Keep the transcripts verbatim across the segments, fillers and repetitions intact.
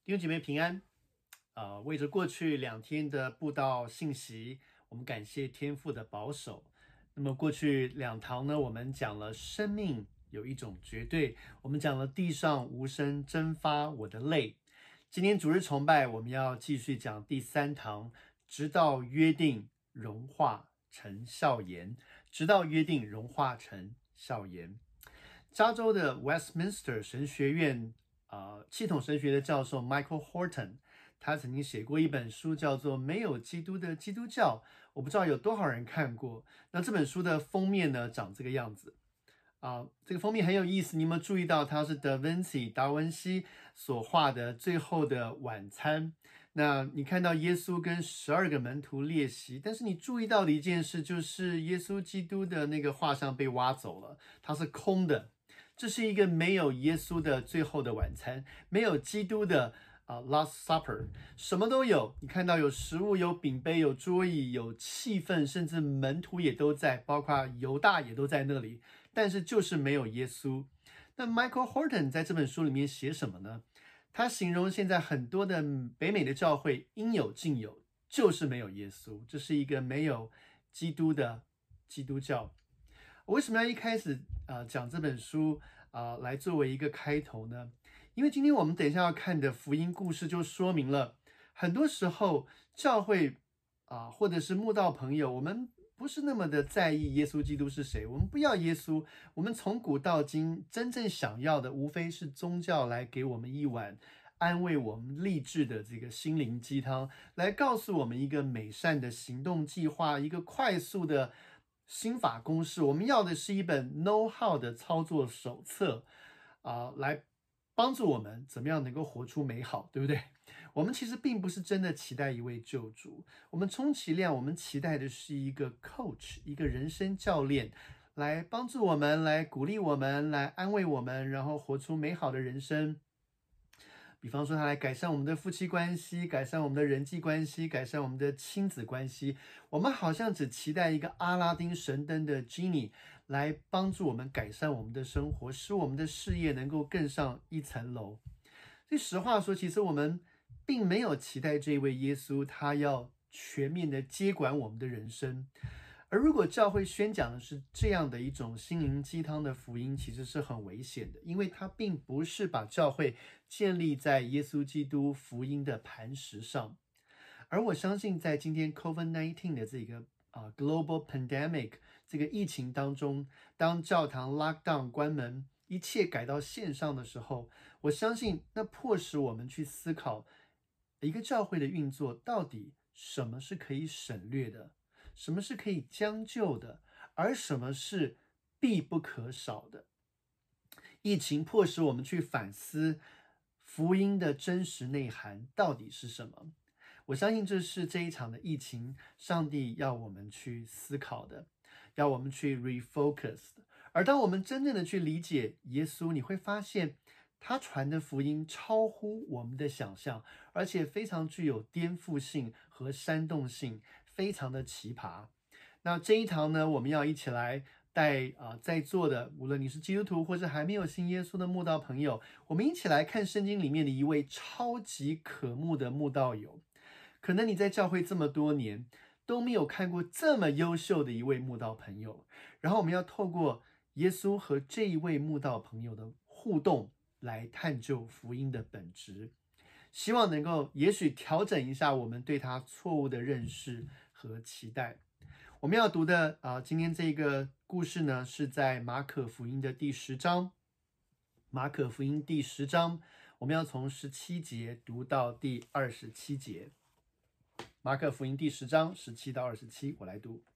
弟兄姐妹平安。呃，为着过去两天的布道信息，我们感谢天父的保守。那么过去两堂呢，我们讲了生命有一种绝对，我们讲了地上无声蒸发我的泪。今天主日崇拜，我们要继续讲第三堂，直到约定融化成笑颜，直到约定融化成笑颜。加州的 Westminster 神学院呃，系统神学的教授 Michael Horton， 他曾经写过一本书叫做《没有基督的基督教》，我不知道有多少人看过。那这本书的封面呢，长这个样子啊、呃，这个封面很有意思，你有没有注意到它是 Da Vinci 达文西所画的最后的晚餐？那你看到耶稣跟十二个门徒列席，但是你注意到的一件事就是耶稣基督的那个画像被挖走了，它是空的。这是一个没有耶稣的最后的晚餐，没有基督的、呃、Last Supper， 什么都有。你看到有食物，有饼杯，有桌椅，有气氛，甚至门徒也都在，包括犹大也都在那里，但是就是没有耶稣。那 Michael Horton 在这本书里面写什么呢？他形容现在很多的北美的教会应有尽有，就是没有耶稣，这是一个没有基督的基督教。我为什么要一开始呃讲这本书啊、呃、来作为一个开头呢？因为今天我们等一下要看的福音故事就说明了，很多时候教会啊、呃、或者是慕道朋友，我们不是那么的在意耶稣基督是谁，我们不要耶稣，我们从古到今真正想要的无非是宗教来给我们一碗安慰我们励志的这个心灵鸡汤，来告诉我们一个美善的行动计划，一个快速的心法公式。我们要的是一本 know how 的操作手册啊、呃，来帮助我们怎么样能够活出美好，对不对？我们其实并不是真的期待一位救主，我们充其量我们期待的是一个 coach， 一个人生教练，来帮助我们，来鼓励我们，来安慰我们，然后活出美好的人生。比方说他来改善我们的夫妻关系，改善我们的人际关系，改善我们的亲子关系。我们好像只期待一个阿拉丁神灯的 Genie 来帮助我们改善我们的生活，使我们的事业能够更上一层楼。所以实话说，其实我们并没有期待这位耶稣他要全面的接管我们的人生。而如果教会宣讲的是这样的一种心灵鸡汤的福音，其实是很危险的，因为它并不是把教会建立在耶稣基督福音的磐石上。而我相信在今天 COVID 十九 的这个、呃、global pandemic 这个疫情当中，当教堂 lockdown 关门，一切改到线上的时候，我相信那迫使我们去思考一个教会的运作到底什么是可以省略的，什么是可以将就的，而什么是必不可少的。疫情迫使我们去反思福音的真实内涵到底是什么。我相信这是这一场的疫情，上帝要我们去思考的，要我们去 refocus 的。而当我们真正的去理解耶稣，你会发现他传的福音超乎我们的想象，而且非常具有颠覆性和煽动性，非常的奇葩。那这一堂呢，我们要一起来带啊、呃、在座的，无论你是基督徒或是还没有信耶稣的慕道朋友，我们一起来看圣经里面的一位超级可慕的慕道友。可能你在教会这么多年都没有看过这么优秀的一位慕道朋友，然后我们要透过耶稣和这一位慕道朋友的互动来探究福音的本质，希望能够也许调整一下我们对他错误的认识和期待。我们要读的啊、呃，今天这个故事呢，是在马可福音的第十章。马可福音第十章，我们要从十七节读到第二十七节。马可福音第十章十七到二十七，我来读。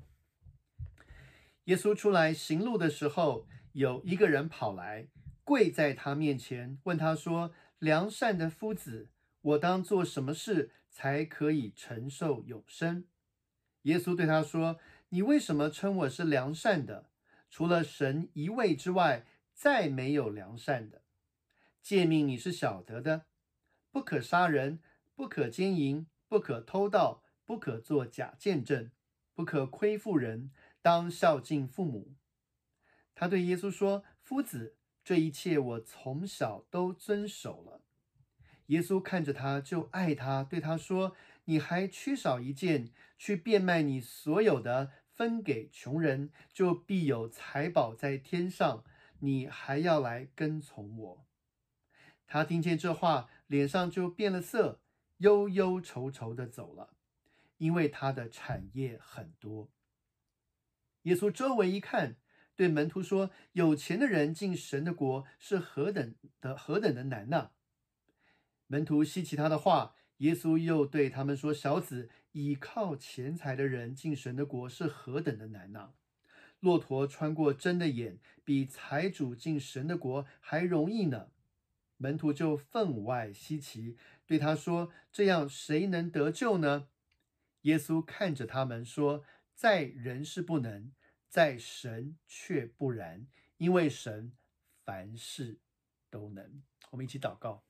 耶稣出来行路的时候，有一个人跑来，跪在他面前，问他说：“良善的夫子，我当做什么事才可以承受永生？”耶稣对他说：“你为什么称我是良善的？除了神一位之外，再没有良善的。诫命你是晓得的，不可杀人，不可奸淫，不可偷盗，不可作假见证，不可亏负人，当孝敬父母。”他对耶稣说：“夫子，这一切我从小都遵守了。” 耶稣看着他就爱他，对他说：你还缺少一件，去变卖你所有的，分给穷人，就必有财宝在天上。你还要来跟从我。他听见这话，脸上就变了色，忧忧愁愁的走了，因为他的产业很多。耶稣周围一看，对门徒说：有钱的人进神的国是何等的何等的难呐！门徒稀奇他的话，耶稣又对他们说：小子，倚靠钱财的人进神的国是何等的难呐！骆驼穿过针的眼，比财主进神的国还容易呢。门徒就分外稀奇，对他说：这样谁能得救呢？耶稣看着他们说：在人是不能，在神却不然，因为神凡事都能。我们一起祷告。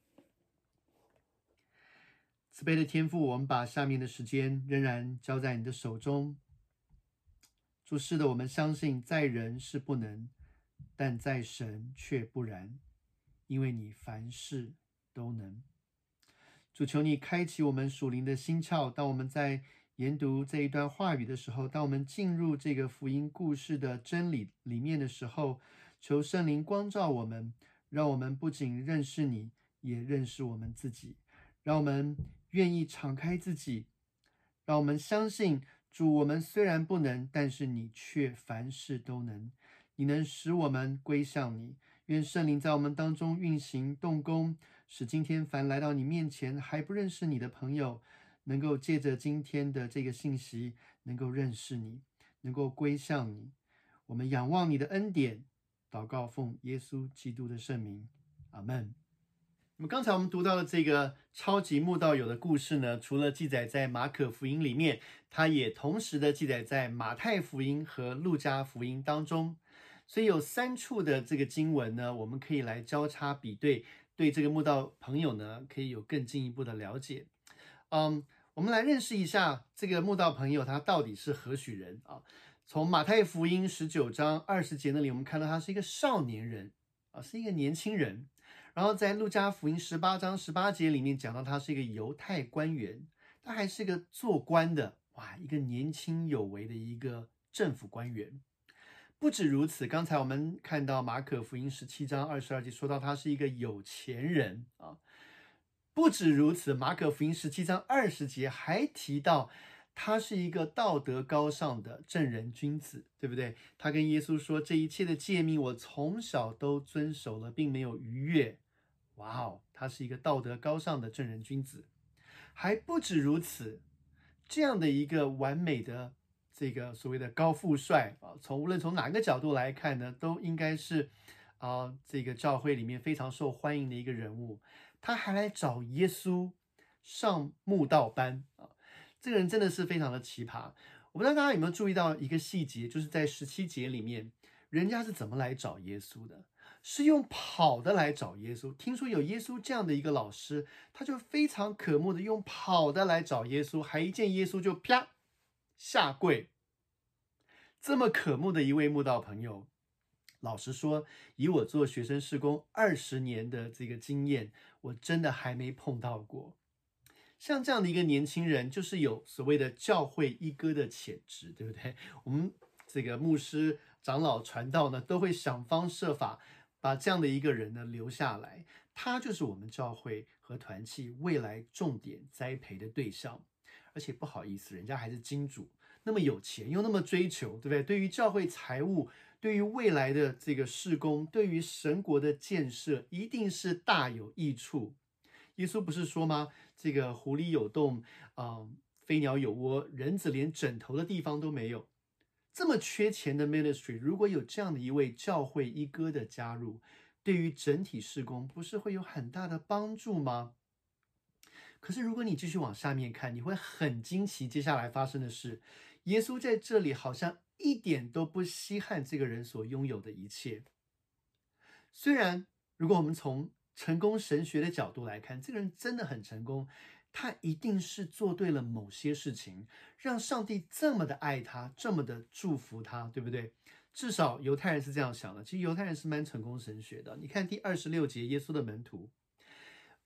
慈悲的天父，我们把下面的时间仍然交在你的手中。主，是的，我们相信在人是不能，但在神却不然，因为你凡事都能。主，求你开启我们属灵的心窍，当我们在研读这一段话语的时候，当我们进入这个福音故事的真理里面的时候，求圣灵光照我们，让我们不仅认识你，也认识我们自己，让我们愿意敞开自己，让我们相信主，我们虽然不能，但是你却凡事都能，你能使我们归向你。愿圣灵在我们当中运行动工，使今天凡来到你面前还不认识你的朋友，能够借着今天的这个信息，能够认识你，能够归向你。我们仰望你的恩典，祷告奉耶稣基督的圣名，阿们。那么刚才我们读到的这个超级慕道友的故事呢，除了记载在马可福音里面，它也同时的记载在马太福音和路加福音当中。所以有三处的这个经文呢，我们可以来交叉比对，对这个慕道朋友呢，可以有更进一步的了解。嗯，我们来认识一下这个慕道朋友他到底是何许人啊？从马太福音十九章二十节那里，我们看到他是一个少年人啊，是一个年轻人。然后在路加福音十八章十八节里面讲到他是一个犹太官员，他还是个做官的，哇，一个年轻有为的一个政府官员。不止如此，刚才我们看到马可福音十七章二十二节说到他是一个有钱人啊。不止如此，马可福音十七章二十节还提到他是一个道德高尚的正人君子，对不对？他跟耶稣说，这一切的诫命我从小都遵守了，并没有逾越。哇哦，他是一个道德高尚的正人君子。还不止如此，这样的一个完美的这个所谓的高富帅啊，从无论从哪个角度来看呢，都应该是啊这个教会里面非常受欢迎的一个人物。他还来找耶稣上慕道班啊，这个人真的是非常的奇葩。我不知道大家有没有注意到一个细节，就是在十七节里面，人家是怎么来找耶稣的？是用跑的来找耶稣。听说有耶稣这样的一个老师，他就非常渴慕的用跑的来找耶稣，还一见耶稣就啪下跪。这么渴慕的一位慕道朋友，老实说，以我做学生事工二十年的这个经验，我真的还没碰到过。像这样的一个年轻人，就是有所谓的教会一哥的潜质，对不对？我们这个牧师、长老、传道呢，都会想方设法把这样的一个人呢留下来。他就是我们教会和团契未来重点栽培的对象。而且不好意思，人家还是金主，那么有钱又那么追求，对不对？对于教会财务，对于未来的这个事工，对于神国的建设，一定是大有益处。耶稣不是说吗？这个狐狸有洞，呃，飞鸟有窝，人子连枕头的地方都没有。这么缺钱的 ministry， 如果有这样的一位教会一哥的加入，对于整体事工不是会有很大的帮助吗？可是如果你继续往下面看，你会很惊奇接下来发生的事。耶稣在这里好像一点都不稀罕这个人所拥有的一切。虽然如果我们从成功神学的角度来看，这个人真的很成功，他一定是做对了某些事情，让上帝这么的爱他，这么的祝福他，对不对？至少犹太人是这样想的。其实犹太人是蛮成功神学的。你看第二十六节，耶稣的门徒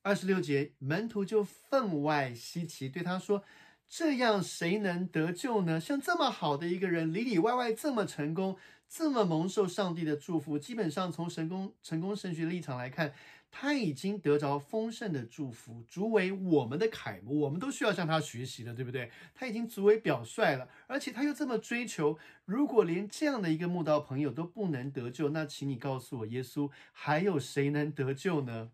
二十六节，门徒就分外稀奇，对他说：这样谁能得救呢？像这么好的一个人，里里外外这么成功，这么蒙受上帝的祝福，基本上从神功成功神学的立场来看，他已经得着丰盛的祝福，足为我们的楷模，我们都需要向他学习的，对不对？他已经足为表率了，而且他又这么追求，如果连这样的一个慕道朋友都不能得救，那请你告诉我，耶稣，还有谁能得救呢？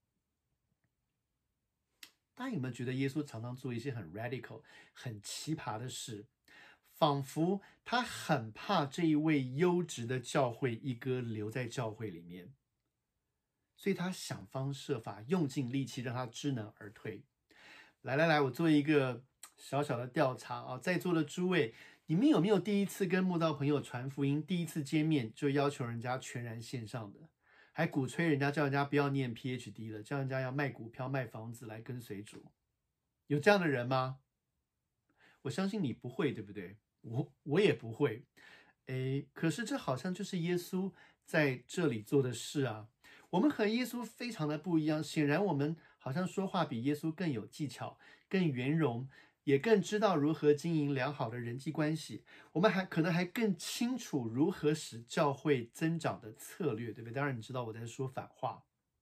大家有没有觉得耶稣常常做一些很 radical 很奇葩的事，仿佛他很怕这一位优质的教会一哥留在教会里面，所以他想方设法用尽力气让他知难而退。来来来，我做一个小小的调查啊，在座的诸位，你们有没有第一次跟慕道朋友传福音，第一次见面就要求人家全然线上的，还鼓吹人家叫人家不要念 P H D 了，叫人家要卖股票卖房子来跟随主？有这样的人吗？我相信你不会，对不对？我我也不会。诶，可是这好像就是耶稣在这里做的事啊。我们和耶稣非常的不一样，显然我们好像说话比耶稣更有技巧，更圆融，也更知道如何经营良好的人际关系。我们还可能还更清楚如何使教会增长的策略，对不对？当然你知道我在说反话。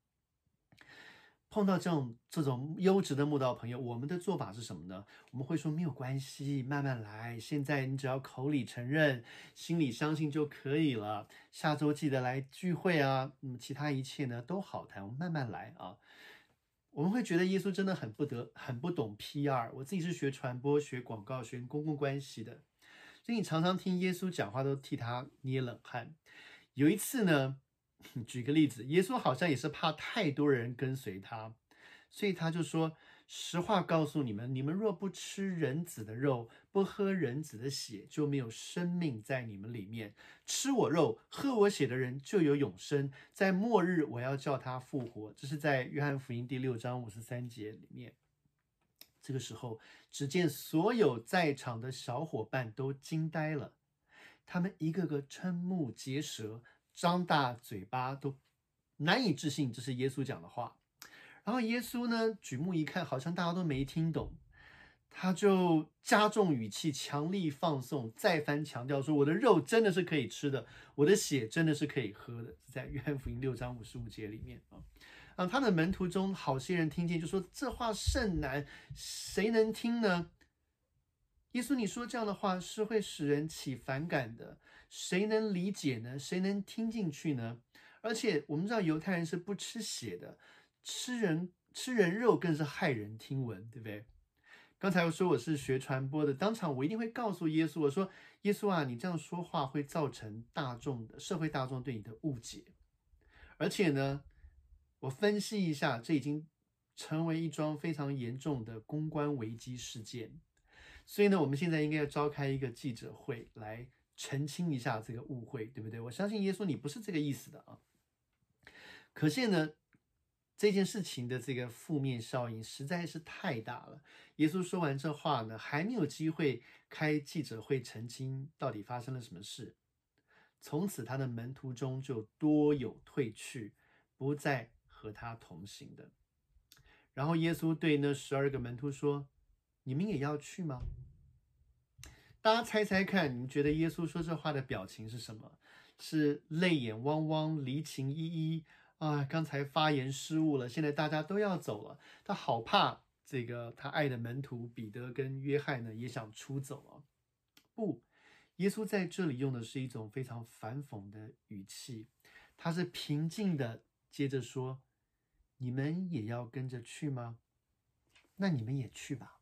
碰到这种这种优质的慕道朋友，我们的做法是什么呢？我们会说没有关系，慢慢来。现在你只要口里承认，心里相信就可以了。下周记得来聚会啊，嗯，其他一切呢都好谈，我们慢慢来啊。我们会觉得耶稣真的很不得很不懂 P R。我自己是学传播、学广告、学公共关系的，所以你常常听耶稣讲话都替他捏冷汗。有一次呢，举个例子，耶稣好像也是怕太多人跟随他，所以他就说：实话告诉你们，你们若不吃人子的肉，不喝人子的血，就没有生命在你们里面。吃我肉、喝我血的人就有永生，在末日我要叫他复活。这是在约翰福音第六章五十三节里面。这个时候，只见所有在场的小伙伴都惊呆了，他们一个个瞠目结舌，张大嘴巴，都难以置信这是耶稣讲的话。然后耶稣呢，举目一看，好像大家都没听懂，他就加重语气，强力放送，再三强调说：我的肉真的是可以吃的，我的血真的是可以喝的。在约翰福音六章五十五节里面啊。啊，他的门徒中好些人听见，就说：这话甚难，谁能听呢？耶稣，你说这样的话是会使人起反感的，谁能理解呢？谁能听进去呢？而且我们知道犹太人是不吃血的，吃人吃人肉更是骇人听闻，对不对？刚才我说我是学传播的，当场我一定会告诉耶稣，我说：耶稣啊，你这样说话会造成大众的社会大众对你的误解，而且呢，我分析一下，这已经成为一桩非常严重的公关危机事件。所以呢，我们现在应该要召开一个记者会来澄清一下这个误会，对不对？我相信耶稣你不是这个意思的啊。可见呢，这件事情的这个负面效应实在是太大了。耶稣说完这话呢，还没有机会开记者会澄清到底发生了什么事。从此他的门徒中就多有退去，不再和他同行的。然后耶稣对那十二个门徒说：你们也要去吗？大家猜猜看，你们觉得耶稣说这话的表情是什么？是泪眼汪汪、离情依依啊？刚才发言失误了，现在大家都要走了，他好怕这个他爱的门徒彼得跟约翰呢也想出走啊。不，耶稣在这里用的是一种非常反讽的语气，他是平静的接着说：你们也要跟着去吗？那你们也去吧。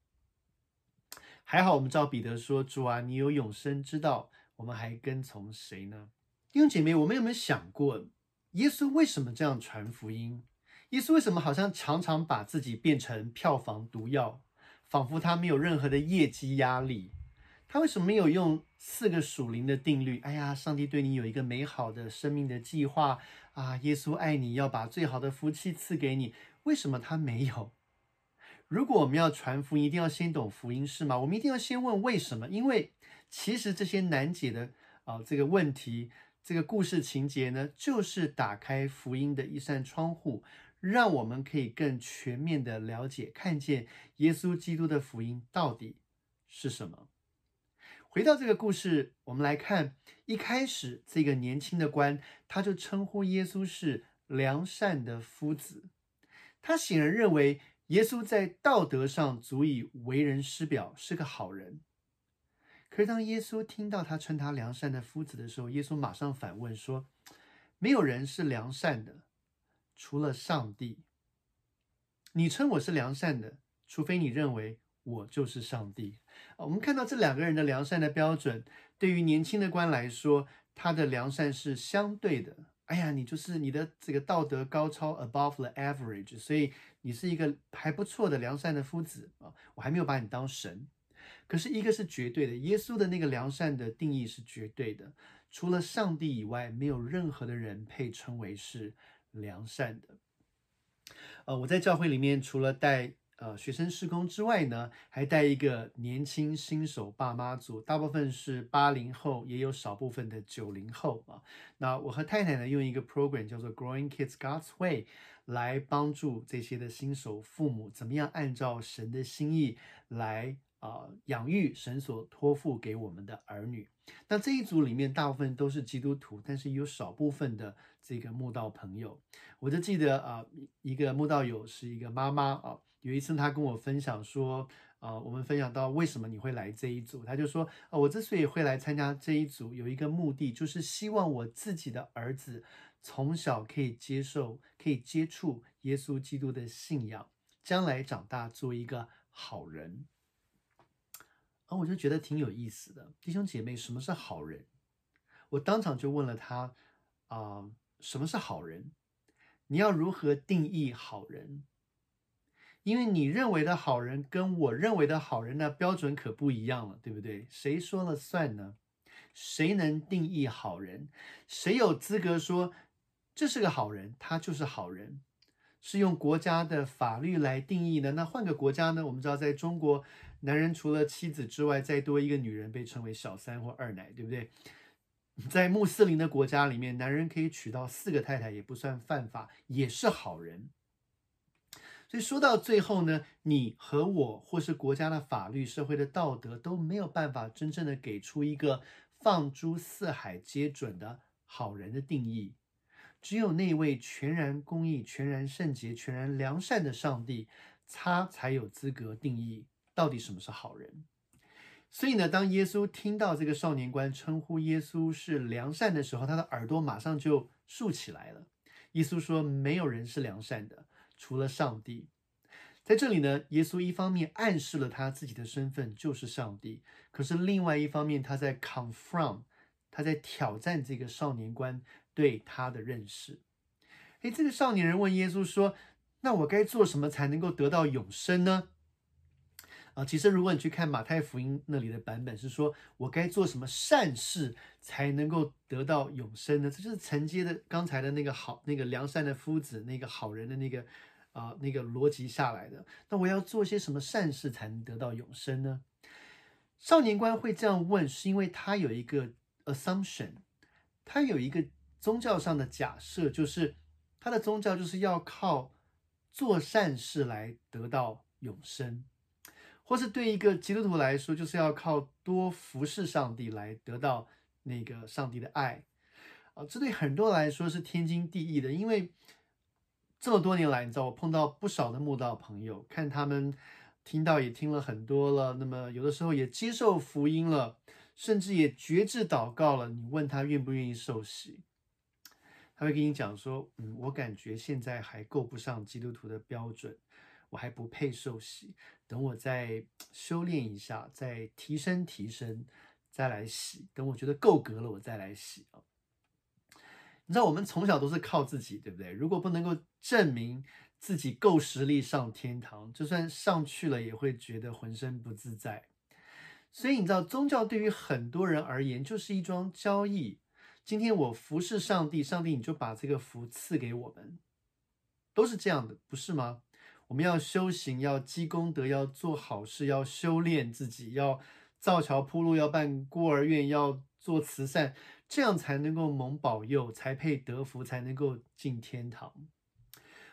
还好我们知道彼得说：主啊，你有永生之道，我们还跟从谁呢？弟兄姐妹，我们有没有想过，耶稣为什么这样传福音？耶稣为什么好像常常把自己变成票房毒药，仿佛他没有任何的业绩压力？他为什么没有用四个属灵的定律？哎呀，上帝对你有一个美好的生命的计划啊！耶稣爱你，要把最好的福气赐给你。为什么他没有？如果我们要传福音，一定要先懂福音是吗？我们一定要先问为什么？因为其实这些难解的啊、呃、这个问题，这个故事情节呢，就是打开福音的一扇窗户， 让我们可以更全面的了解、看见耶稣基督的福音到底是什么。回到这个故事，我们来看一开始这个年轻的官，他就称呼耶稣是良善的夫子。他显然认为耶稣在道德上足以为人师表，是个好人。可是当耶稣听到他称他良善的夫子的时候，耶稣马上反问说：没有人是良善的，除了上帝。你称我是良善的，除非你认为我就是上帝。我们看到这两个人的良善的标准，对于年轻的官来说，他的良善是相对的。哎呀，你就是你的这个道德高超 above the average， 所以你是一个还不错的良善的夫子啊，我还没有把你当神。可是一个是绝对的，耶稣的那个良善的定义是绝对的，除了上帝以外，没有任何的人配称为是良善的。呃，我在教会里面除了带呃学生事工之外呢，还带一个年轻新手爸妈组，大部分是八零后，也有少部分的九零后啊。那我和太太呢，用一个 program 叫做 Growing Kids God's Way 来帮助这些的新手父母，怎么样按照神的心意来啊、呃、养育神所托付给我们的儿女。那这一组里面大部分都是基督徒，但是有少部分的这个慕道朋友。我就记得啊、呃，一个慕道友是一个妈妈啊，有一次她跟我分享说，啊、呃，我们分享到为什么你会来这一组，她就说，啊、呃，我之所以会来参加这一组，有一个目的，就是希望我自己的儿子从小可以接受、可以接触耶稣基督的信仰，将来长大做一个好人。啊，我就觉得挺有意思的，弟兄姐妹，什么是好人？我当场就问了他，啊、呃，什么是好人？你要如何定义好人？因为你认为的好人跟我认为的好人的标准可不一样了，对不对？谁说了算呢？谁能定义好人？谁有资格说这是个好人，他就是好人？是用国家的法律来定义的？那换个国家呢？我们知道，在中国，男人除了妻子之外，再多一个女人被称为小三或二奶，对不对？在穆斯林的国家里面，男人可以娶到四个太太也不算犯法，也是好人。所以说到最后呢，你和我或是国家的法律、社会的道德都没有办法真正的给出一个放诸四海皆准的好人的定义。只有那位全然公义、全然圣洁、全然良善的上帝，他才有资格定义到底什么是好人。所以呢，当耶稣听到这个少年官称呼耶稣是良善的时候，他的耳朵马上就竖起来了。耶稣说：“没有人是良善的，除了上帝。”在这里呢，耶稣一方面暗示了他自己的身份就是上帝，可是另外一方面，他在 confront， 他在挑战这个少年官对他的认识。诶，这个少年人问耶稣说：“那我该做什么才能够得到永生呢？”啊，其实如果你去看马太福音那里的版本，是说我该做什么善事才能够得到永生呢？这就是承接的刚才的那个好、那个良善的夫子、那个好人的那个啊、呃、那个逻辑下来的。那我要做些什么善事才能得到永生呢？少年官会这样问，是因为他有一个 assumption， 他有一个宗教上的假设，就是他的宗教就是要靠做善事来得到永生。或是对一个基督徒来说，就是要靠多服侍上帝来得到那个上帝的爱啊，这对很多人来说是天经地义的。因为这么多年来，你知道我碰到不少的慕道朋友，看他们听到也听了很多了，那么有的时候也接受福音了，甚至也决志祷告了。你问他愿不愿意受洗，他会跟你讲说：“嗯，我感觉现在还够不上基督徒的标准。”我还不配受洗，等我再修炼一下，再提升提升，再来洗。等我觉得够格了，我再来洗啊。你知道我们从小都是靠自己，对不对？如果不能够证明自己够实力上天堂，就算上去了，也会觉得浑身不自在。所以你知道，宗教对于很多人而言就是一桩交易。今天我服侍上帝，上帝你就把这个福赐给我们，都是这样的，不是吗？我们要修行，要积功德，要做好事，要修炼自己，要造桥铺路，要办孤儿院，要做慈善，这样才能够蒙保佑，才配得福，才能够进天堂。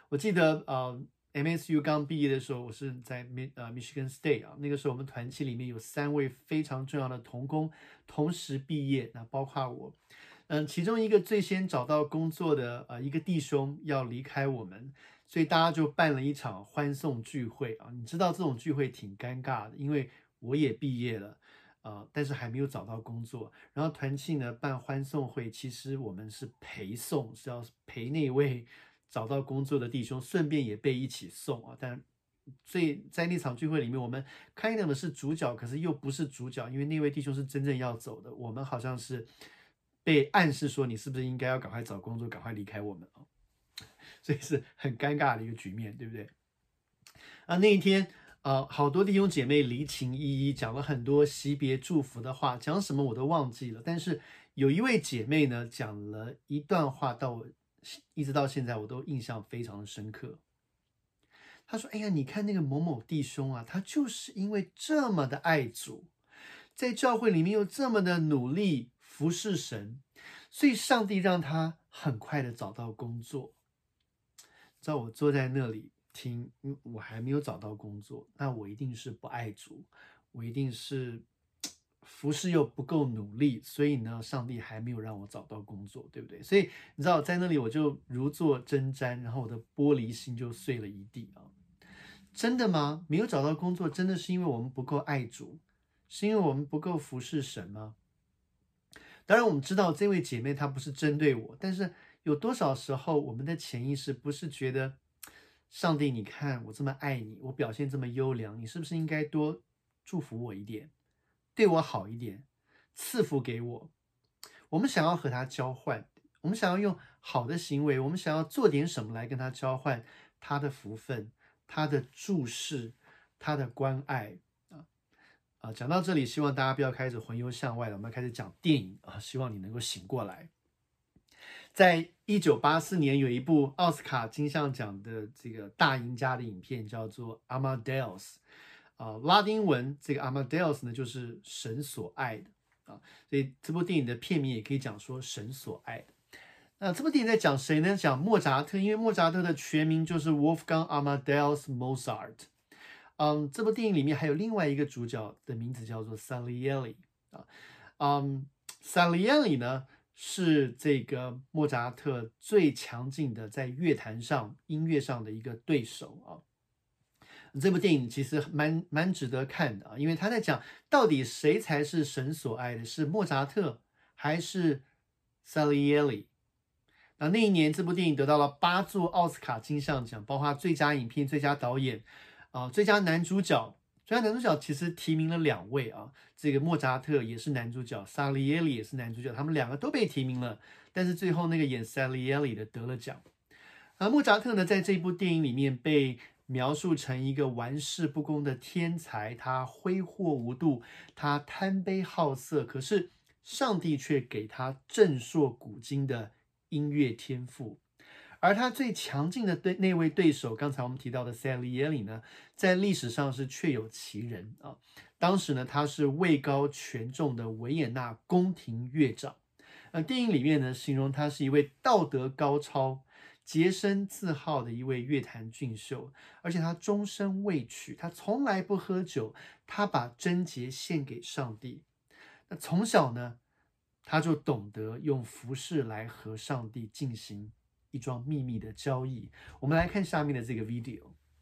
我记得呃 M S U 刚毕业的时候，我是在呃 Michigan State 啊，那个时候我们团契里面有三位非常重要的同工同时毕业，那包括我。嗯，其中一个最先找到工作的呃一个弟兄要离开我们，所以大家就办了一场欢送聚会啊。你知道这种聚会挺尴尬的，因为我也毕业了，呃，但是还没有找到工作。然后团契呢办欢送会，其实我们是陪送，是要陪那位找到工作的弟兄，顺便也被一起送啊。但所以在那场聚会里面，我们 kind of 是主角，可是又不是主角，因为那位弟兄是真正要走的，我们好像是被暗示说你是不是应该要赶快找工作，赶快离开我们啊？所以是很尴尬的一个局面，对不对？啊，那一天，呃，好多弟兄姐妹离情依依，讲了很多惜别祝福的话，讲什么我都忘记了。但是有一位姐妹呢，讲了一段话，到我一直到现在我都印象非常的深刻。她说：“哎呀，你看那个某某弟兄啊，他就是因为这么的爱主，在教会里面又这么的努力服侍神，所以上帝让他很快的找到工作。”知道我坐在那里听，我还没有找到工作，那我一定是不爱主，我一定是服侍又不够努力，所以呢，上帝还没有让我找到工作，对不对？所以你知道，在那里我就如坐针毡，然后我的玻璃心就碎了一地啊！真的吗？没有找到工作，真的是因为我们不够爱主，是因为我们不够服侍神吗？当然，我们知道这位姐妹她不是针对我，但是有多少时候我们的潜意识不是觉得，上帝，你看我这么爱你，我表现这么优良，你是不是应该多祝福我一点，对我好一点，赐福给我？我们想要和他交换，我们想要用好的行为，我们想要做点什么来跟他交换他的福分，他的注视，他的关爱啊啊！讲到这里，希望大家不要开始魂游向外了，我们要开始讲电影啊，希望你能够醒过来。在一九八四年，有一部奥斯卡金像奖的这个大赢家的影片，叫做《Amadeus》啊，拉丁文这个 Amadeus 呢，就是神所爱的啊，所以这部电影的片名也可以讲说神所爱的。那这部电影在讲谁呢？讲莫扎特，因为莫扎特的全名就是 Wolfgang Amadeus Mozart。嗯，这部电影里面还有另外一个主角的名字叫做 Salieri 啊，嗯 ，Salieri 呢是这个莫扎特最强劲的在乐坛上、音乐上的一个对手啊。这部电影其实蛮蛮值得看的啊，因为他在讲到底谁才是神所爱的，是莫扎特还是 Salieri？那那一年，这部电影得到了八座奥斯卡金像奖，包括最佳影片、最佳导演、啊、呃、最佳男主角。最佳男主角其实提名了两位啊，这个莫扎特也是男主角，萨利耶里也是男主角，他们两个都被提名了，但是最后那个演萨利耶里的得了奖。而莫扎特呢，在这部电影里面被描述成一个玩世不恭的天才，他挥霍无度，他贪杯好色，可是上帝却给他震烁古今的音乐天赋。而他最强劲的对那位对手，刚才我们提到的 Salieri 呢，在历史上是确有其人啊。当时呢，他是位高权重的维也纳宫廷乐长。呃，电影里面呢，形容他是一位道德高超、洁身自好的一位乐坛俊秀，而且他终身未娶，他从来不喝酒，他把贞洁献给上帝。那从小呢，他就懂得用服饰来和上帝进行一桩秘密的交易。我们来看下面的这个 video。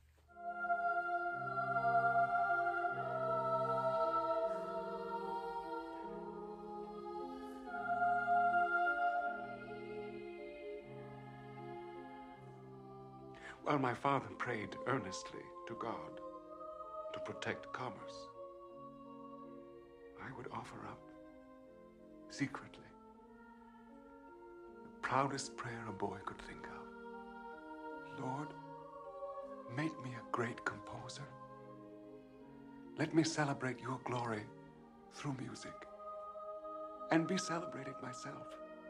While my father prayed earnestly to God to protect commerce, I would offer up, secretly, the proudest prayer a boy could think of. Lord, make me a great composer. Let me celebrate your glory through music, and be celebrated myself.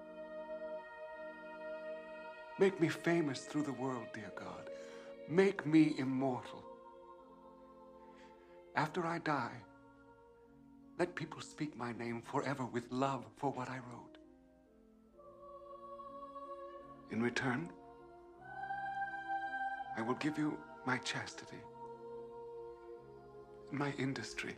Make me famous through the world, dear God. Make me immortal. After I die, let people speak my name forever with love for what I wrote. In return, I will give you my chastity, my industry,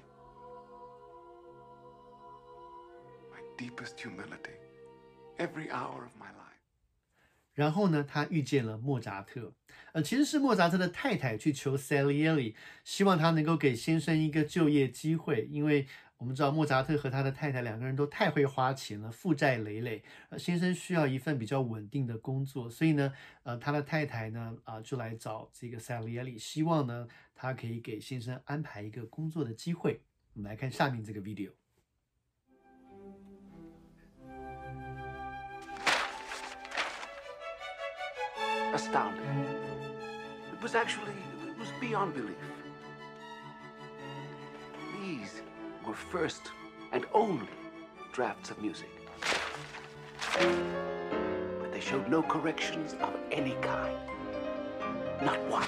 my deepest humility, every hour of my life. 然后呢，他遇见了莫扎特，呃，其实是莫扎特的太太去求 Salieri， 希望他能够给先生一个就业机会，因为我们知道莫扎特和他的太太两个人都太会花钱了，负债累累，呃，先生需要一份比较稳定的工作，所以呢，呃，他的太太呢，啊、呃，就来找这个 Salieri， 希望呢，他可以给先生安排一个工作的机会。我们来看下面这个 video。 Astounding. It was actually, it was beyond belief. These were first and only drafts of music. But they showed no corrections of any kind. Not one.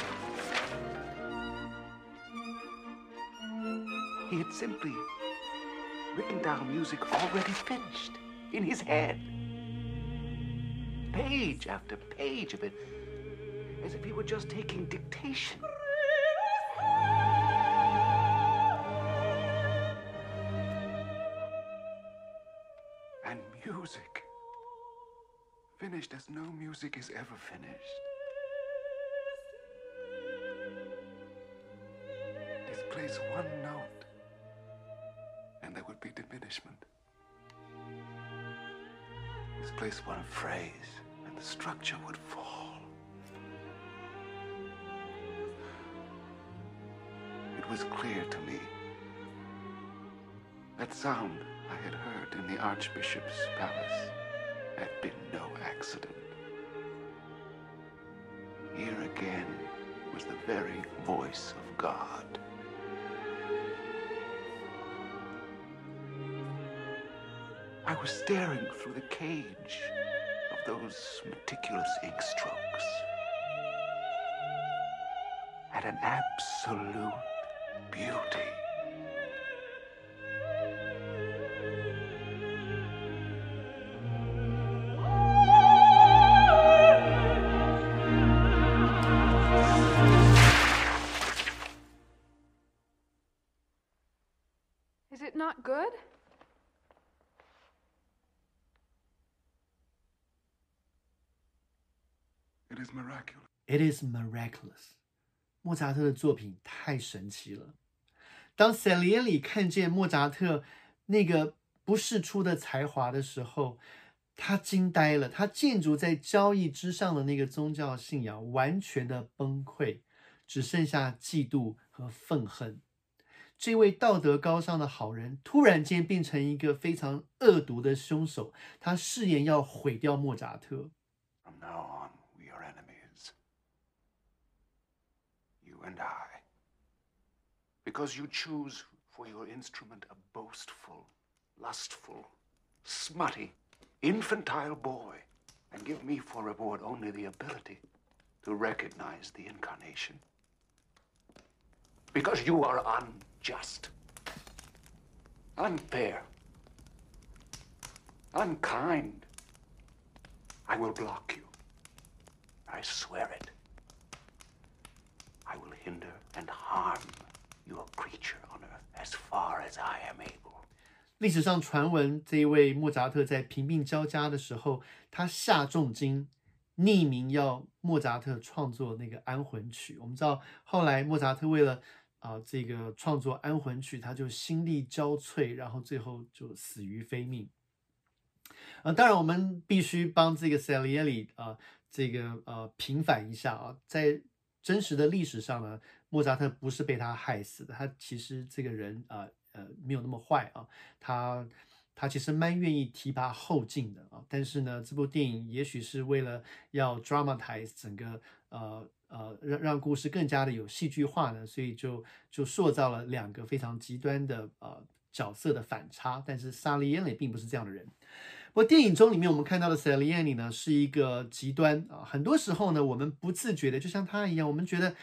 He had simply written down music already finished in his head. Page after page of it, as if he were just taking dictation. And music, finished as no music is ever finished. Displace one note, and there would be diminishment. Displace one phrase, and the structure would fall. It was clear to me that sound I had heard in the Archbishop's palace had been no accident. Here again was the very voice of God. I was staring through the cage of those meticulous ink strokes at an absolute beauty. Is it not good? It is miraculous. It is miraculous. 莫扎特的作品太神奇了。当 Salieri 看见莫扎特那个不世出的才华的时候，他惊呆了。他建筑在交易之上的那个宗教信仰完全的崩溃，只剩下嫉妒和愤恨。这位道德高尚的好人突然间变成一个非常恶毒的凶手，他誓言要毁掉莫扎特。 From now on, we are enemies. You and I. Because you choose for your instrument a boastful, lustful, smutty, infantile boy, and give me for reward only the ability to recognize the incarnation. Because you are unjust, unfair, unkind. I will block you. I swear it. I will hinder and harm your creature on earth as far as I am able. 历史上传闻，这一位莫扎特在贫病交加的时候，他下重金，匿名要莫扎特创作那个安魂曲。我们知道，后来莫扎特为了啊、呃、这个创作安魂曲，他就心力交瘁，然后最后就死于非命。呃，当然我们必须帮这个 Salieri 啊、呃、这个呃平反一下啊，在真实的历史上呢，莫扎特不是被他害死的，他其实这个人啊。呃呃，没有那么坏啊，他他其实蛮愿意提拔后进的啊。但是呢，这部电影也许是为了要 dramatize 整个呃呃让让故事更加的有戏剧化呢，所以就就塑造了两个非常极端的呃角色的反差。但是萨利耶里并不是这样的人。不过电影中里面我们看到的 Salieri 呢是一个极端啊，很多时候呢我们不自觉的就像他一样，我们觉得。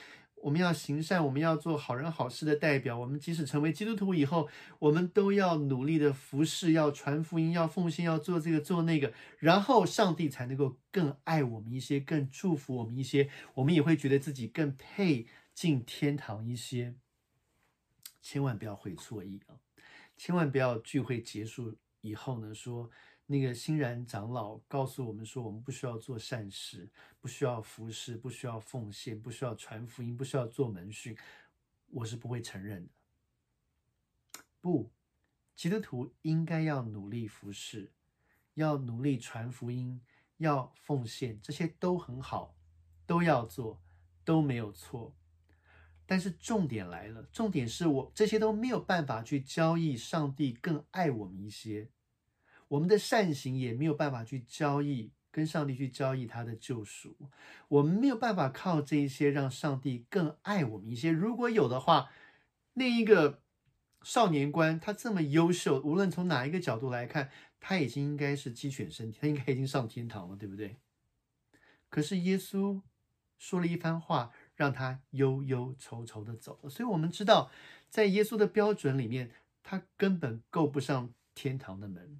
我们要行善，我们要做好人好事的代表。我们即使成为基督徒以后，我们都要努力的服侍，要传福音，要奉献，要做这个做那个，然后上帝才能够更爱我们一些，更祝福我们一些，我们也会觉得自己更配进天堂一些。千万不要会错意啊！千万不要聚会结束以后呢，说那个欣然长老告诉我们说，我们不需要做善事，不需要服侍，不需要奉献，不需要传福音，不需要做门训，我是不会承认的。不，基督徒应该要努力服侍，要努力传福音，要奉献，这些都很好，都要做，都没有错。但是重点来了，重点是我这些都没有办法去交易上帝更爱我们一些，我们的善行也没有办法去交易，跟上帝去交易他的救赎，我们没有办法靠这一些让上帝更爱我们一些。如果有的话，那一个少年官他这么优秀，无论从哪一个角度来看，他已经应该是鸡犬升天，他应该已经上天堂了，对不对？可是耶稣说了一番话，让他忧忧愁愁的走了。所以我们知道，在耶稣的标准里面，他根本够不上天堂的门。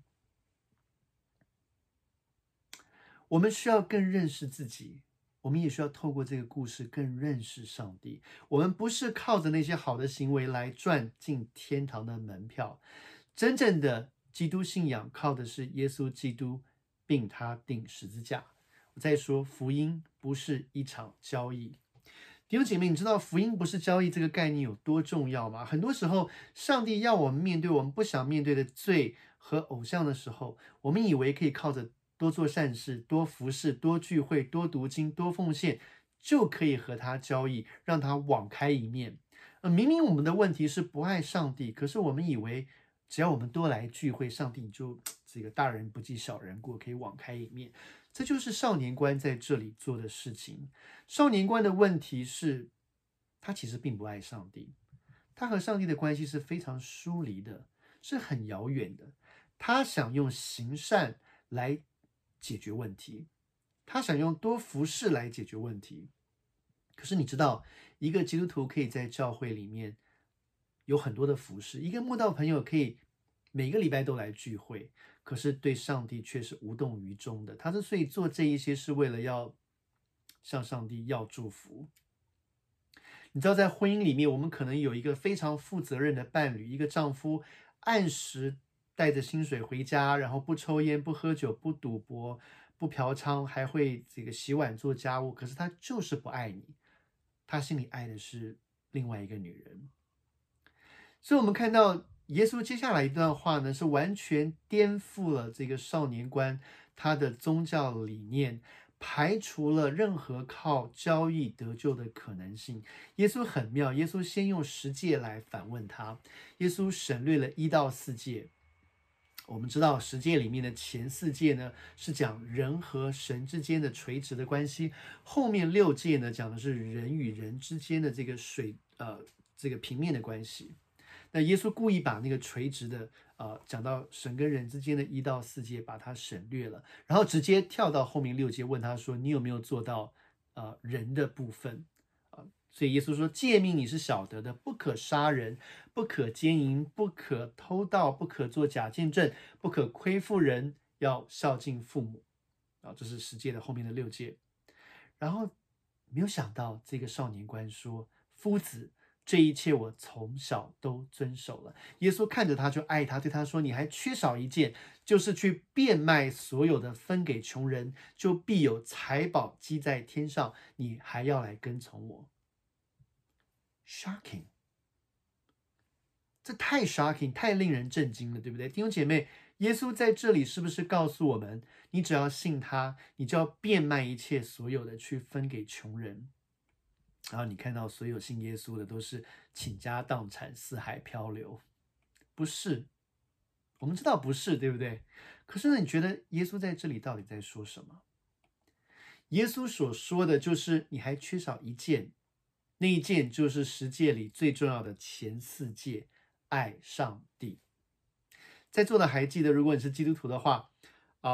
我们需要更认识自己，我们也需要透过这个故事更认识上帝。我们不是靠着那些好的行为来赚进天堂的门票，真正的基督信仰靠的是耶稣基督，并他钉十字架。我再说，福音不是一场交易。弟兄姐妹，你知道福音不是交易这个概念有多重要吗？很多时候，上帝要我们面对我们不想面对的罪和偶像的时候，我们以为可以靠着多做善事、多服侍、多聚会、多读经、多奉献，就可以和他交易，让他网开一面。呃，明明我们的问题是不爱上帝，可是我们以为只要我们多来聚会，上帝就这个大人不计小人过，可以网开一面。这就是少年官在这里做的事情。少年官的问题是，他其实并不爱上帝，他和上帝的关系是非常疏离的，是很遥远的。他想用行善来解决问题，他想用多服侍来解决问题。可是你知道，一个基督徒可以在教会里面有很多的服侍，一个慕道朋友可以每个礼拜都来聚会，可是对上帝却是无动于衷的。他之所以做这一些，是为了要向上帝要祝福。你知道，在婚姻里面，我们可能有一个非常负责任的伴侣，一个丈夫按时带着薪水回家，然后不抽烟、不喝酒、不赌博、不嫖娼，还会这个洗碗做家务，可是他就是不爱你，他心里爱的是另外一个女人。所以我们看到耶稣接下来一段话呢，是完全颠覆了这个少年官他的宗教理念，排除了任何靠交易得救的可能性。耶稣很妙，耶稣先用十诫来反问他，耶稣省略了一到四诫。我们知道十诫里面的前四诫呢，是讲人和神之间的垂直的关系，后面六诫呢，讲的是人与人之间的这个水呃这个平面的关系。那耶稣故意把那个垂直的呃讲到神跟人之间的一到四诫把它省略了，然后直接跳到后面六诫，问他说，你有没有做到呃人的部分？所以耶稣说，诫命你是晓得的，不可杀人，不可奸淫，不可偷盗，不可作假见证，不可亏负人，要孝敬父母。啊，这是十诫的后面的六诫。然后没有想到这个少年官说，夫子，这一切我从小都遵守了。耶稣看着他就爱他，对他说，你还缺少一件，就是去变卖所有的分给穷人，就必有财宝积在天上，你还要来跟从我。Shocking， 这太 shocking， 太令人震惊了，对不对？弟兄姐妹，耶稣在这里是不是告诉我们，你只要信他，你就要变卖一切所有的去分给穷人？然后你看到所有信耶稣的都是倾家荡产、四海漂流，不是？我们知道不是，对不对？可是呢，你觉得耶稣在这里到底在说什么？耶稣所说的就是你还缺少一件，那一件就是十诫里最重要的前四诫，爱上帝。在座的还记得，如果你是基督徒的话，啊、呃，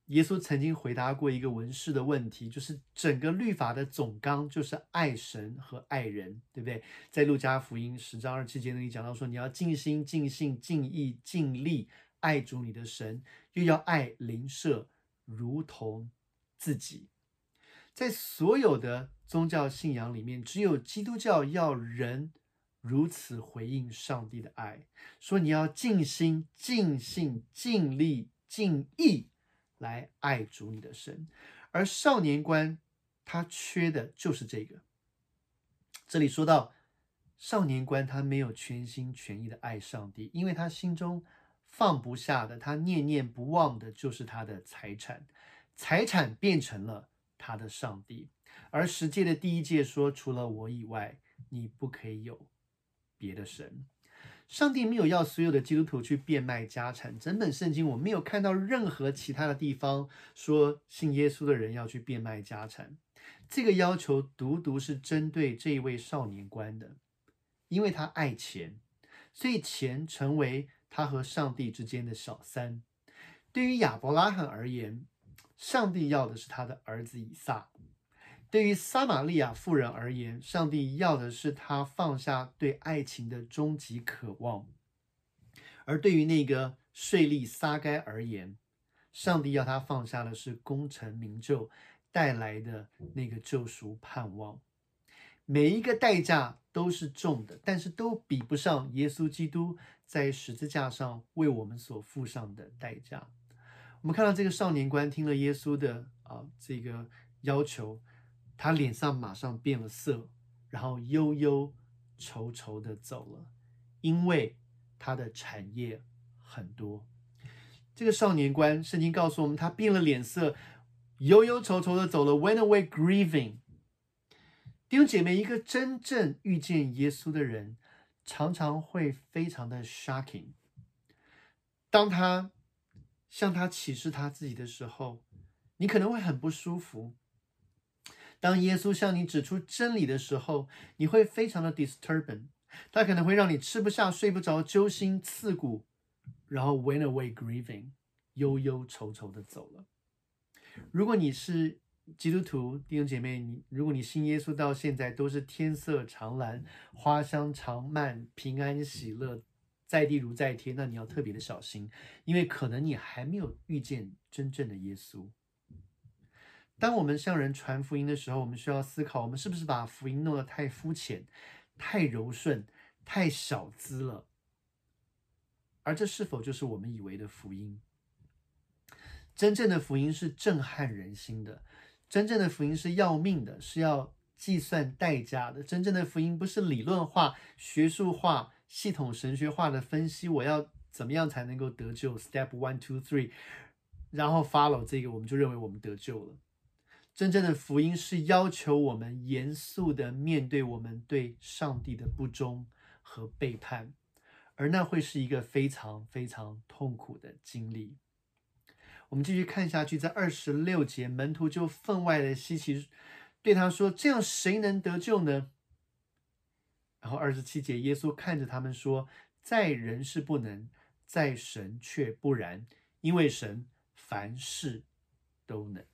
耶稣曾经回答过一个文士的问题，就是整个律法的总纲就是爱神和爱人，对不对？在路加福音十章二十七节那里讲到说，你要尽心、尽性、尽意、尽力爱主你的神，又要爱邻舍如同自己。在所有的宗教信仰里面，只有基督教要人如此回应上帝的爱，说你要尽心、尽性、尽力、尽意来爱主你的神。而少年观他缺的就是这个。这里说到少年观他没有全心全意的爱上帝，因为他心中放不下的，他念念不忘的就是他的财产，财产变成了他的上帝。而十诫的第一诫说，除了我以外，你不可以有别的神。上帝没有要所有的基督徒去变卖家产，整本圣经我没有看到任何其他的地方说信耶稣的人要去变卖家产。这个要求独独是针对这一位少年官的，因为他爱钱，所以钱成为他和上帝之间的小三。对于亚伯拉罕而言，上帝要的是他的儿子以撒；对于撒玛利亚妇人而言，上帝要的是他放下对爱情的终极渴望；而对于那个税吏撒该而言，上帝要他放下的是功成名就带来的那个救赎盼望。每一个代价都是重的，但是都比不上耶稣基督在十字架上为我们所付上的代价。我们看到这个少年官听了耶稣的啊这个要求，他脸上马上变了色，然后忧忧愁愁的走了，因为他的产业很多。这个少年官，圣经告诉我们，他变了脸色，忧忧愁愁的走了 ，went away grieving。弟兄姐妹，一个真正遇见耶稣的人，常常会非常的 shocking。当他向他启示他自己的时候，你可能会很不舒服。当耶稣向你指出真理的时候，你会非常的 disturbing， 他可能会让你吃不下、睡不着、揪心刺骨，然后 went away grieving， 忧忧愁愁的走了。如果你是基督徒弟兄姐妹，你如果你信耶稣到现在都是天色常蓝、花香常漫、平安喜乐，在地如在天，那你要特别的小心，因为可能你还没有遇见真正的耶稣。当我们向人传福音的时候，我们需要思考，我们是不是把福音弄得太肤浅、太柔顺、太小资了？而这是否就是我们以为的福音？真正的福音是震撼人心的，真正的福音是要命的，是要计算代价的。真正的福音不是理论化、学术化、系统神学化的分析，我要怎么样才能够得救 Step one, two, three， 然后 follow 这个我们就认为我们得救了。真正的福音是要求我们严肃的面对我们对上帝的不忠和背叛，而那会是一个非常非常痛苦的经历。我们继续看下去，在二十六节，门徒就分外的稀奇，对他说：“这样谁能得救呢？”然后二十七节，耶稣看着他们说：“在人是不能，在神却不然，因为神凡事都能。”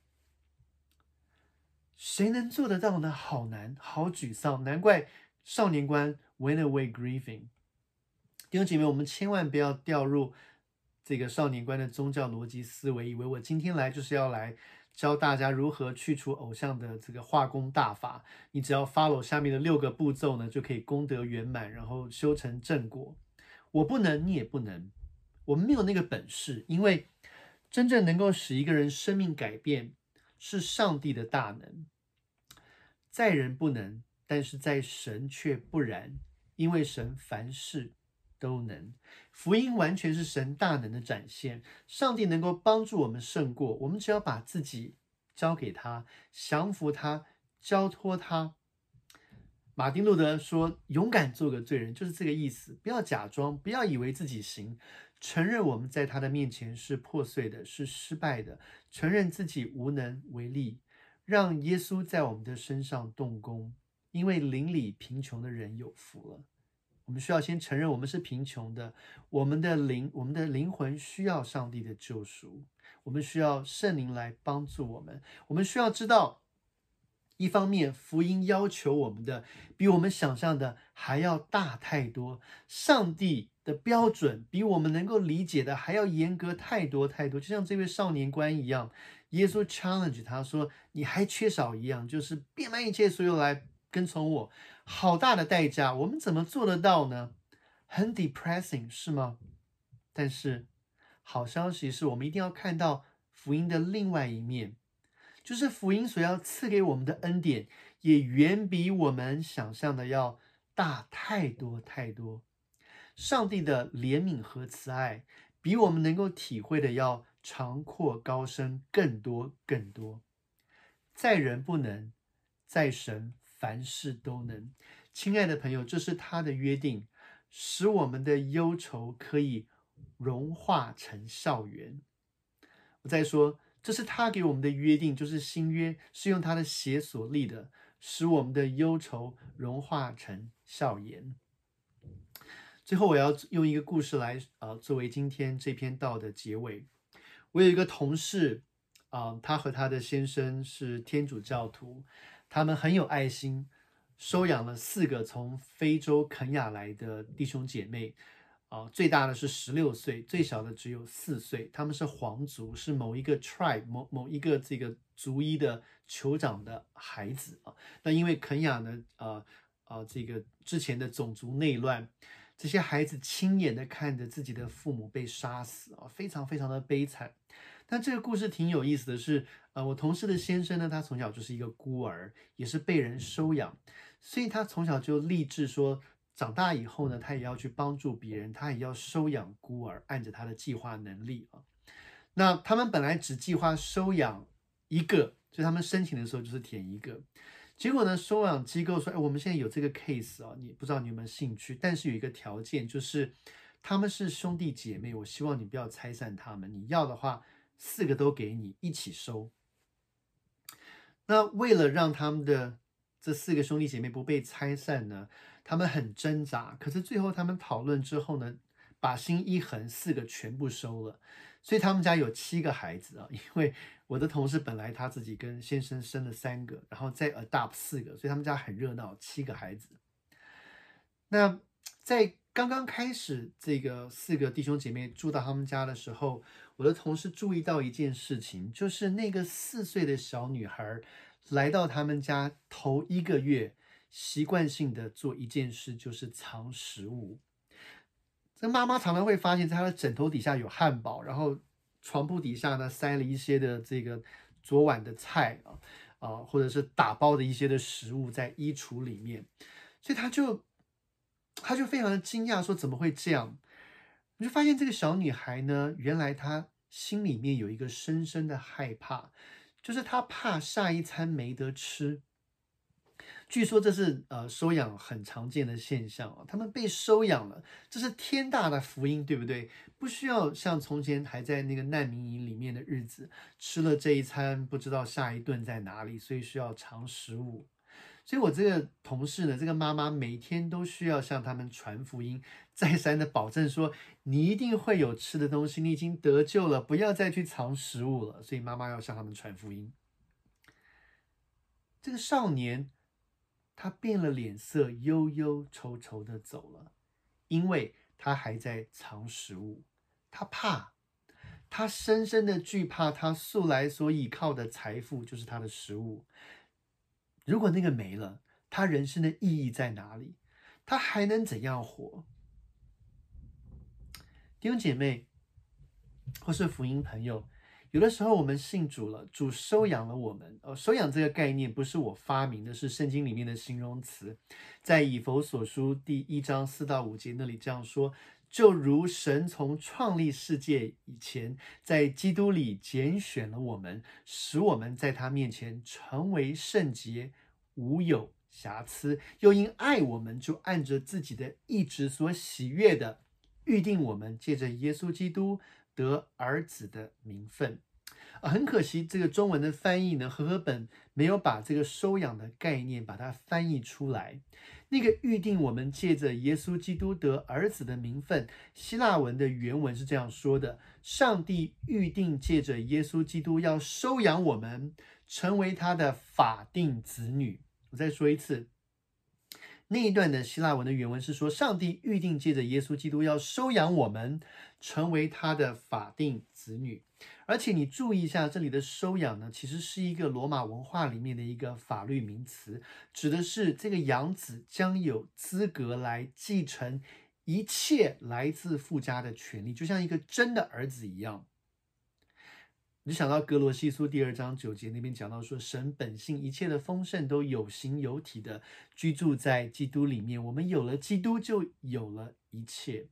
谁能做得到呢？好难，好沮丧，难怪少年官 went away grieving。弟兄姐妹，我们千万不要掉入这个少年官的宗教逻辑思维，以为我今天来就是要来教大家如何去除偶像的这个化功大法，你只要 follow 下面的六个步骤呢，就可以功德圆满，然后修成正果。我不能，你也不能，我们没有那个本事，因为真正能够使一个人生命改变是上帝的大能。在人不能，但是在神却不然，因为神凡事都能。福音完全是神大能的展现，上帝能够帮助我们胜过，我们只要把自己交给他，降服他，交托他。马丁路德说，勇敢做个罪人，就是这个意思，不要假装，不要以为自己行，承认我们在他的面前是破碎的，是失败的，承认自己无能为力，让耶稣在我们的身上动工，因为邻里贫穷的人有福了， 我们需要先承认我们是贫穷的，我们的灵，我们的灵魂需要上帝的救赎，我们需要圣灵来帮助我们。我们需要知道，一方面福音要求我们的比我们想象的还要大太多，上帝的标准比我们能够理解的还要严格太多太多。就像这位少年官一样，耶稣 challenge 他说，你还缺少一样，就是变卖一切所有来跟从我。好大的代价，我们怎么做得到呢？很 depressing 是吗？但是好消息是我们一定要看到福音的另外一面，就是福音所要赐给我们的恩典也远比我们想象的要大太多太多。上帝的怜悯和慈爱比我们能够体会的要长阔高深更多更多。在人不能，在神凡事都能。亲爱的朋友，这是他的约定，使我们的忧愁可以融化成笑园。我再说，这是他给我们的约定，就是新约是用他的血所立的，使我们的忧愁融化成笑颜。最后我要用一个故事来呃作为今天这篇道的结尾。我有一个同事啊、呃，他和他的先生是天主教徒，他们很有爱心，收养了四个从非洲肯亚来的弟兄姐妹。啊、呃，最大的是十六岁，最小的只有四岁。他们是皇族，是某一个 tribe 某某一个这个族裔的酋长的孩子啊。那因为肯亚呢，呃呃，这个之前的种族内乱，这些孩子亲眼的看着自己的父母被杀死啊，非常非常的悲惨。但这个故事挺有意思的是，呃，我同事的先生呢，他从小就是一个孤儿，也是被人收养，所以他从小就立志说，长大以后呢，他也要去帮助别人，他也要收养孤儿，按着他的计划能力啊。那他们本来只计划收养一个，所以他们申请的时候就是填一个。结果呢，收养机构说，哎，我们现在有这个 case 啊，你不知道你有没有兴趣？但是有一个条件，就是他们是兄弟姐妹，我希望你不要拆散他们，你要的话，四个都给你一起收。那为了让他们的这四个兄弟姐妹不被拆散呢，他们很挣扎，可是最后他们讨论之后呢，把心一横，四个全部收了。所以他们家有七个孩子啊，因为我的同事本来他自己跟先生生了三个，然后再 adopt 四个，所以他们家很热闹，七个孩子。那在刚刚开始这个四个弟兄姐妹住到他们家的时候，我的同事注意到一件事情，就是那个四岁的小女孩来到他们家头一个月，习惯性的做一件事，就是藏食物。这妈妈常常会发现，在她的枕头底下有汉堡，然后床铺底下呢塞了一些的这个昨晚的菜啊啊、呃，或者是打包的一些的食物在衣橱里面，所以她就她就非常的惊讶，说怎么会这样？我就发现这个小女孩呢，原来她心里面有一个深深的害怕，就是她怕下一餐没得吃。据说这是呃收养很常见的现象啊，他们被收养了，这是天大的福音，对不对？不需要像从前还在那个难民营里面的日子，吃了这一餐不知道下一顿在哪里，所以需要藏食物。所以我这个同事呢，这个妈妈每天都需要向他们传福音，再三的保证说，你一定会有吃的东西，你已经得救了，不要再去藏食物了。所以妈妈要向他们传福音。这个少年他变了脸色，忧忧愁愁的走了，因为他还在藏食物，他怕，他深深的惧怕他素来所倚靠的财富就是他的食物。如果那个没了，他人生的意义在哪里？他还能怎样活？弟兄姐妹，或是福音朋友，有的时候我们信主了，主收养了我们。呃，收养这个概念不是我发明的，是圣经里面的形容词。在以弗所书第一章四到五节那里这样说：就如神从创立世界以前，在基督里拣选了我们，使我们在他面前成为圣洁，无有瑕疵，又因爱我们，就按着自己的意志所喜悦的，预定我们借着耶稣基督得儿子的名分。啊，很可惜，这个中文的翻译呢，和合本没有把这个收养的概念把它翻译出来。 那个预定我们借着耶稣基督得儿子的名分，希腊文的原文是这样说的：上帝预定借着耶稣基督要收养我们，成为他的法定子女。我再说一次，那一段的希腊文的原文是说，上帝预定借着耶稣基督要收养我们，成为他的法定子女。而且你注意一下，这里的收养呢，其实是一个罗马文化里面的一个法律名词，指的是这个养子将有资格来继承一切来自父家的权利，就像一个真的儿子一样。你就想到格罗西书第二章九节那边讲到说，神本性一切的丰盛都有形有体的居住在基督里面，我们有了基督就有了一切。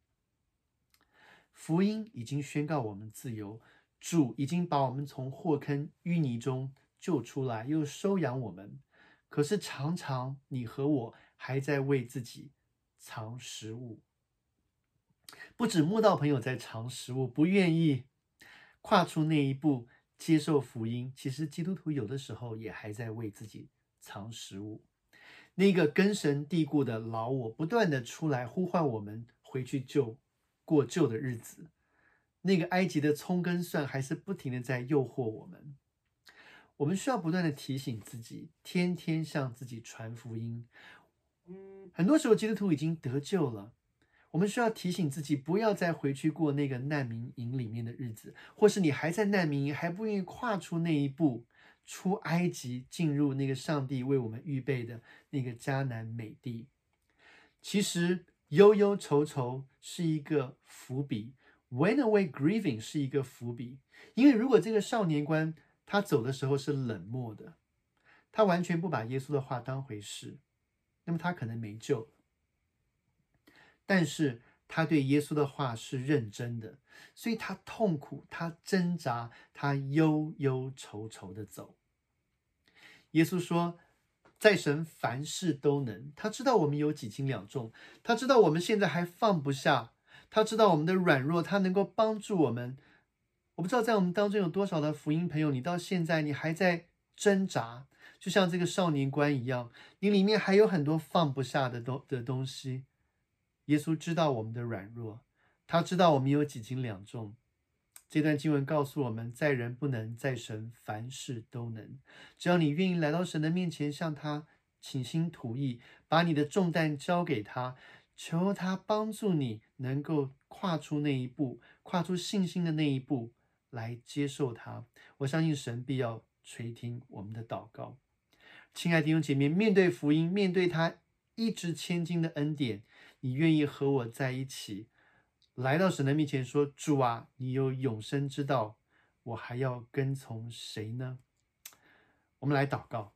福音已经宣告我们自由，主已经把我们从祸坑淤泥中救出来，又收养我们。可是常常你和我还在为自己藏食物，不止慕道朋友在藏食物，不愿意跨出那一步接受福音，其实基督徒有的时候也还在为自己藏食物。那个根深蒂固的老我不断的出来呼唤我们回去救过旧的日子，那个埃及的葱跟蒜还是不停的在诱惑我们。我们需要不断的提醒自己，天天向自己传福音。很多时候基督徒已经得救了，我们需要提醒自己，不要再回去过那个难民营里面的日子，或是你还在难民营，还不愿意跨出那一步，出埃及，进入那个上帝为我们预备的那个迦南美地。其实忧忧愁愁是一个伏笔， Went away grieving 是一个伏笔。因为如果这个少年官他走的时候是冷漠的，他完全不把耶稣的话当回事，那么他可能没救了。但是他对耶稣的话是认真的，所以他痛苦，他挣扎，他忧忧愁愁的走。耶稣说，在神凡事都能，他知道我们有几斤两重，他知道我们现在还放不下，他知道我们的软弱，他能够帮助我们。我不知道在我们当中有多少的福音朋友，你到现在你还在挣扎，就像这个少年官一样，你里面还有很多放不下的东的东西。耶稣知道我们的软弱，他知道我们有几斤两重。这段经文告诉我们，在人不能，在神凡事都能。只要你愿意来到神的面前，向他倾心吐意，把你的重担交给他，求他帮助你能够跨出那一步，跨出信心的那一步，来接受他。我相信神必要垂听我们的祷告。亲爱的弟兄姐妹，面对福音，面对他一掷千金的恩典，你愿意和我在一起来到神的面前说，主啊，你有永生之道，我还要跟从谁呢？我们来祷告。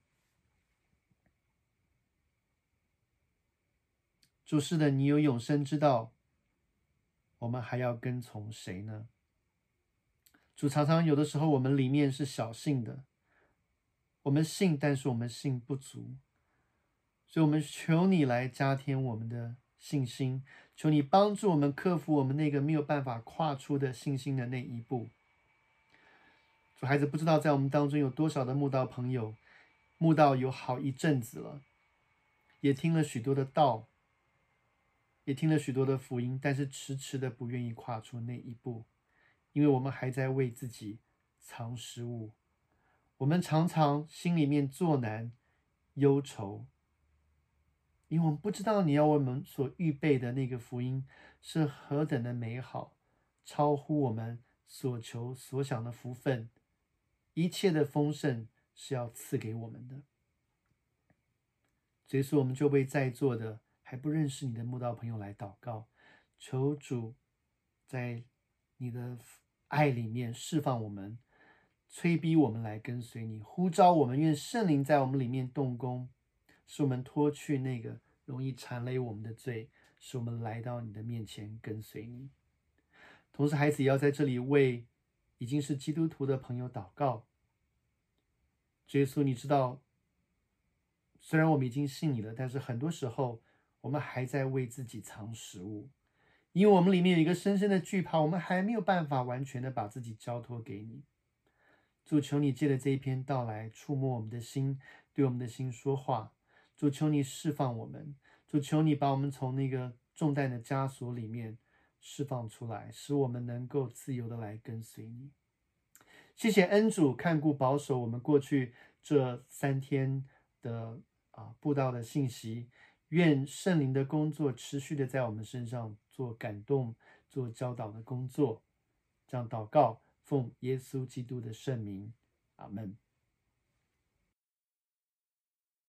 主，是的，你有永生之道，我们还要跟从谁呢？主，常常有的时候我们里面是小信的，我们信，但是我们信不足，所以我们求你来加添我们的信心，求你帮助我们克服我们那个没有办法跨出的信心的那一步。主，孩子，不知道在我们当中有多少的慕道朋友，慕道有好一阵子了，也听了许多的道，也听了许多的福音，但是迟迟的不愿意跨出那一步，因为我们还在为自己藏食物，我们常常心里面作难忧愁，因为我们不知道你要为我们所预备的那个福音是何等的美好，超乎我们所求所想的福分，一切的丰盛是要赐给我们的。所以说，我们就为在座的还不认识你的慕道朋友来祷告，求主在你的爱里面释放我们，催逼我们来跟随你，呼召我们，愿圣灵在我们里面动工，使我们脱去那个容易缠累我们的罪，使我们来到你的面前跟随你。同时，孩子也要在这里为已经是基督徒的朋友祷告。耶稣，你知道，虽然我们已经信你了，但是很多时候我们还在为自己藏食物，因为我们里面有一个深深的惧怕，我们还没有办法完全的把自己交托给你。主，求你借着这一篇道来触摸我们的心，对我们的心说话。 主，求你释放我们，主，求你把我们从那个重担的枷锁里面释放出来，使我们能够自由的来跟随你。谢谢恩主看顾保守我们过去这三天的啊布道的信息，愿圣灵的工作持续的在我们身上做感动、做教导的工作。这样祷告，奉耶稣基督的圣名，阿们。